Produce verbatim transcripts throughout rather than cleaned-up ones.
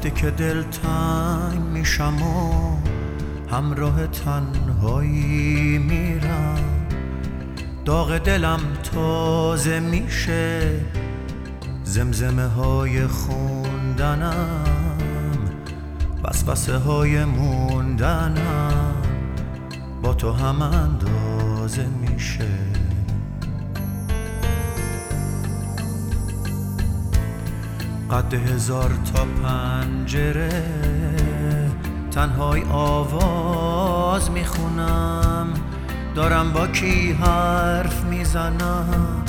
وقتی که دل تنگ میشم و همراه تنهایی میرم، داغ دلم تازه میشه، زمزمه های خوندنم، وسوسه های موندنم با تو هم اندازه میشه. قد هزار تا پنجره تنهای آواز میخونم، دارم با کی حرف میزنم،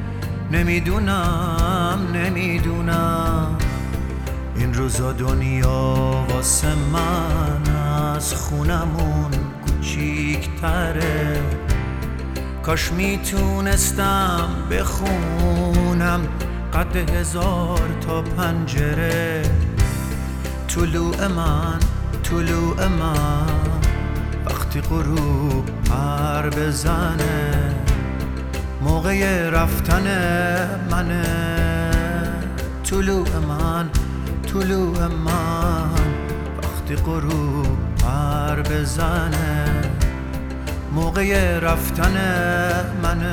نمیدونم نمیدونم این روزا دنیا واسه من از خونمون کوچیک‌تره. کاش میتونستم بخونم قد هزار تا پنجره. طلوع من طلوع من وقتی غروب پر بزنه، موقع رفتن منه. طلوع من طلوع من وقتی غروب پر بزنه، موقع رفتن منه.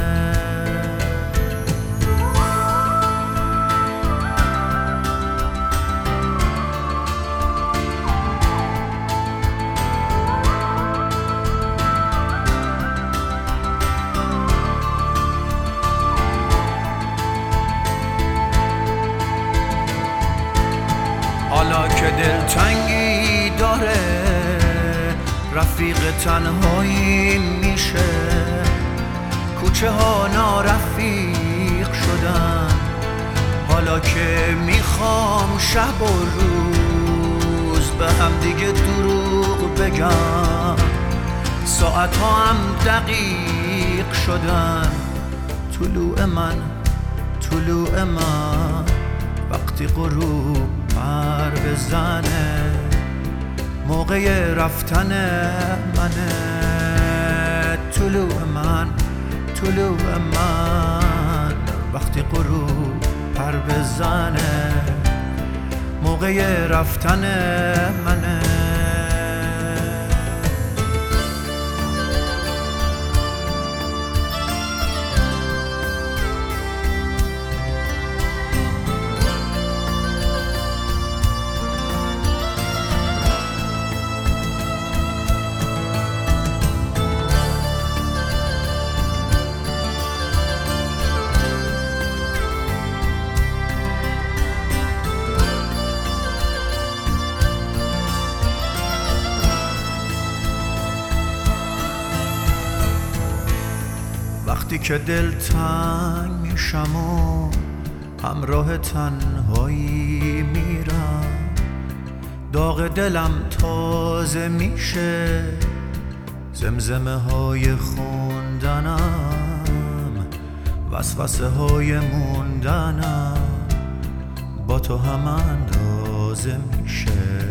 حالا که دلتنگی داره رفیق تنهایی میشه، کوچه ها نارفیق شدن. حالا که میخوام شب و روز به هم دیگه دروغ بگم، ساعت ها هم دقیق شدن. طلوع من طلوع من وقتی غروب پر بزنه، موقع رفتن منه. طلوع من طلوع من وقتی غروب پر بزنه، موقع رفتن منه. وقتی که دل تنگ میشم و همراه تنهایی میرم، داغ دلم تازه میشه، زمزمه های خوندنم، وسوسه های موندنم با تو هم اندازه میشه.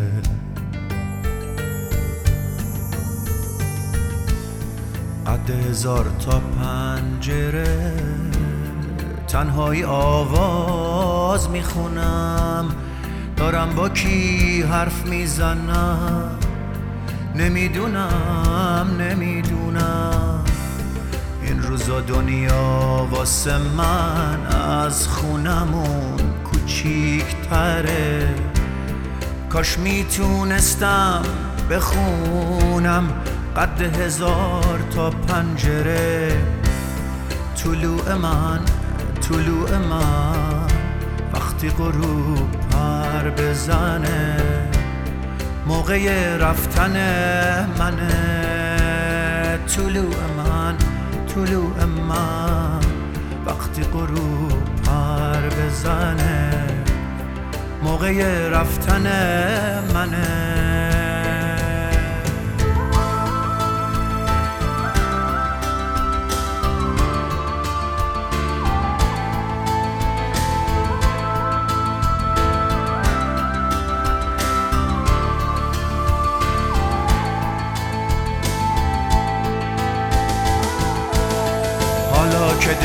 قد هزار تا پنجره تنهایی آواز میخونم، دارم با کی حرف میزنم، نمیدونم نمیدونم این روزا دنیا واسه من از خونمون کوچیک‌تره. کاش میتونستم بخونم قد هزار تا پنجره. طلوع من طلوع من وقتی غروب پر بزنه، موقع رفتن منه. طلوع من طلوع من وقتی غروب پر بزنه، موقع رفتن منه. که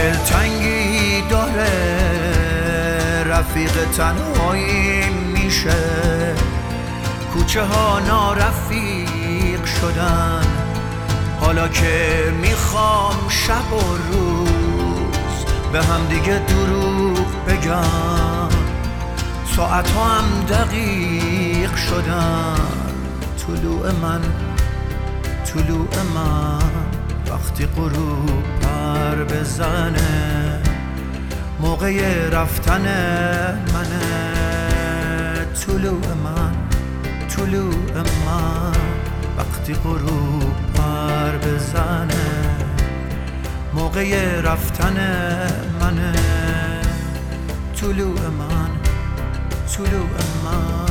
دلتنگی داره رفیق تنهایی میشه، کوچه ها نارفیق شدن، حالا که میخوام شب و روز به هم دیگه دروغ بگم، ساعت ها هم دقیق شدن. طلوع من طلوع من وقتی غروب پر بزنه، موقع رفتن منه. طلوع من طلوع من وقتی غروب پر بزنه، موقع رفتن منه. طلوع من طلوع من